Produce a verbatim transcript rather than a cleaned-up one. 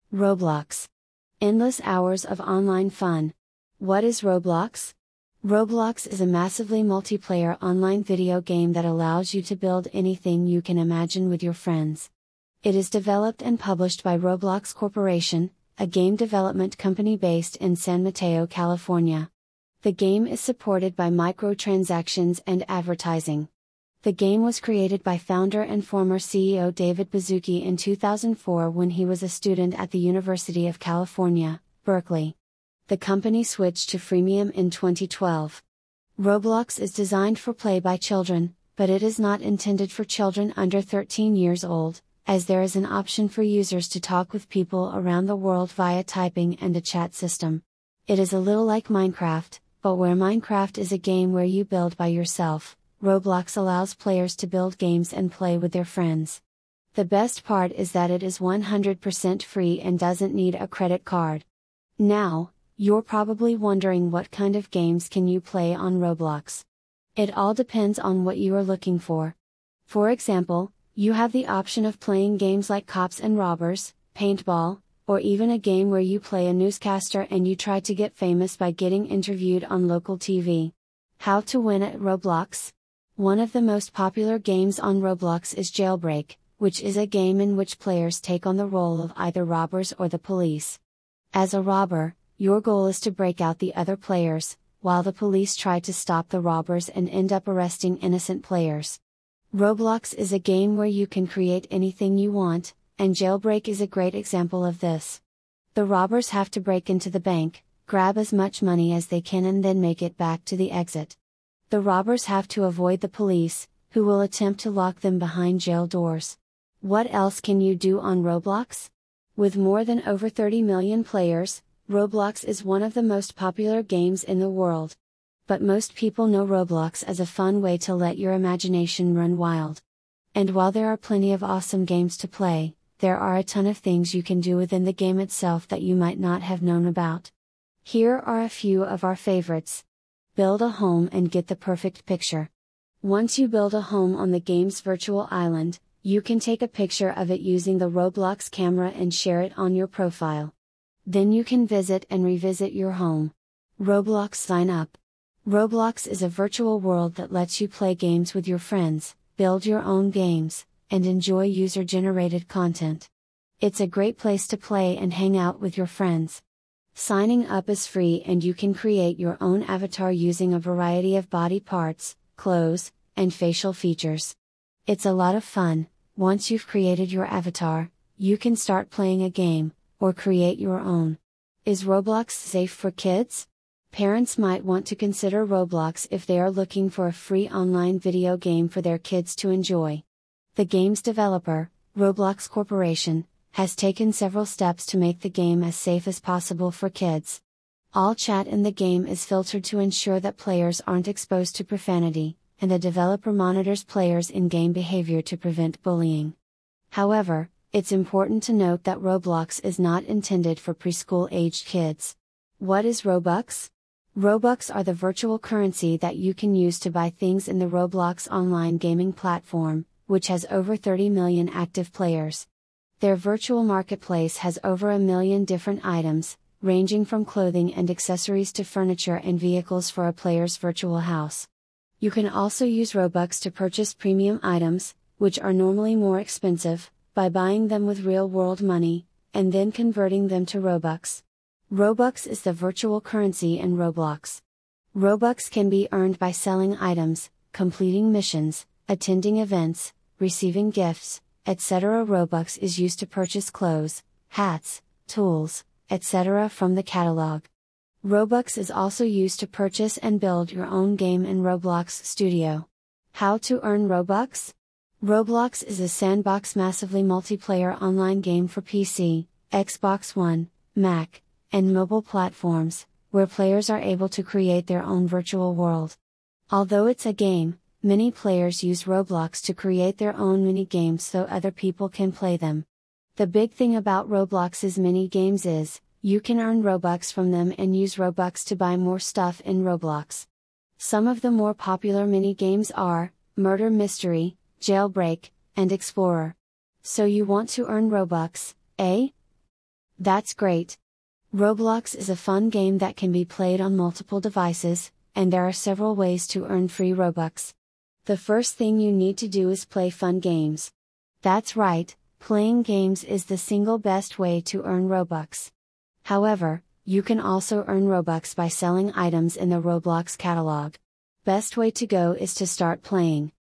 Roblox. Endless hours of online fun. What is Roblox? Roblox is a massively multiplayer online video game that allows you to build anything you can imagine with your friends. It is developed and published by Roblox Corporation, a game development company based in San Mateo, California. The game is supported by microtransactions and advertising. The game was created by founder and former C E O David Baszucki in two thousand four when he was a student at the University of California, Berkeley. The company switched to freemium in twenty twelve. Roblox is designed for play by children, but it is not intended for children under thirteen years old, as there is an option for users to talk with people around the world via typing and a chat system. It is a little like Minecraft, but where Minecraft is a game where you build by yourself, Roblox allows players to build games and play with their friends. The best part is that it is one hundred percent free and doesn't need a credit card. Now, you're probably wondering what kind of games can you play on Roblox? It all depends on what you are looking for. For example, you have the option of playing games like Cops and Robbers, Paintball, or even a game where you play a newscaster and you try to get famous by getting interviewed on local T V. How to win at Roblox? One of the most popular games on Roblox is Jailbreak, which is a game in which players take on the role of either robbers or the police. As a robber, your goal is to break out the other players, while the police try to stop the robbers and end up arresting innocent players. Roblox is a game where you can create anything you want, and Jailbreak is a great example of this. The robbers have to break into the bank, grab as much money as they can and then make it back to the exit. The robbers have to avoid the police, who will attempt to lock them behind jail doors. What else can you do on Roblox? With more than over thirty million players, Roblox is one of the most popular games in the world. But most people know Roblox as a fun way to let your imagination run wild. And while there are plenty of awesome games to play, there are a ton of things you can do within the game itself that you might not have known about. Here are a few of our favorites. Build a home and get the perfect picture. Once you build a home on the game's virtual island, you can take a picture of it using the Roblox camera and share it on your profile. Then you can visit and revisit your home. Roblox Sign Up. Roblox is a virtual world that lets you play games with your friends, build your own games, and enjoy user-generated content. It's a great place to play and hang out with your friends. Signing up is free and you can create your own avatar using a variety of body parts, clothes, and facial features. It's a lot of fun. Once you've created your avatar, you can start playing a game, or create your own. Is Roblox safe for kids? Parents might want to consider Roblox if they are looking for a free online video game for their kids to enjoy. The game's developer, Roblox Corporation, has taken several steps to make the game as safe as possible for kids. All chat in the game is filtered to ensure that players aren't exposed to profanity, and the developer monitors players' in-game behavior to prevent bullying. However, it's important to note that Roblox is not intended for preschool-aged kids. What is Robux? Robux are the virtual currency that you can use to buy things in the Roblox online gaming platform, which has over thirty million active players. Their virtual marketplace has over a million different items, ranging from clothing and accessories to furniture and vehicles for a player's virtual house. You can also use Robux to purchase premium items, which are normally more expensive, by buying them with real-world money, and then converting them to Robux. Robux is the virtual currency in Roblox. Robux can be earned by selling items, completing missions, attending events, receiving gifts, et cetera. Robux is used to purchase clothes, hats, tools, et cetera from the catalog. Robux is also used to purchase and build your own game in Roblox Studio. How to earn Robux? Roblox is a sandbox massively multiplayer online game for P C, Xbox One, Mac, and mobile platforms, where players are able to create their own virtual world. Although it's a game, many players use Roblox to create their own mini-games so other people can play them. The big thing about Roblox's mini-games is, you can earn Robux from them and use Robux to buy more stuff in Roblox. Some of the more popular mini-games are, Murder Mystery, Jailbreak, and Explorer. So you want to earn Robux, eh? That's great! Roblox is a fun game that can be played on multiple devices, and there are several ways to earn free Robux. The first thing you need to do is play fun games. That's right, playing games is the single best way to earn Robux. However, you can also earn Robux by selling items in the Roblox catalog. Best way to go is to start playing.